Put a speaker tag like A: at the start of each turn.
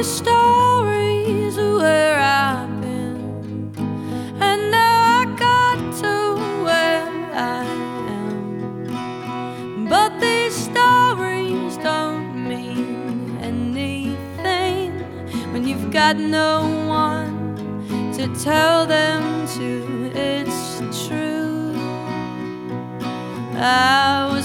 A: stories of where I've been, and now I got to where I am. But these stories don't mean anything when you've got no one to tell them to. It's true, I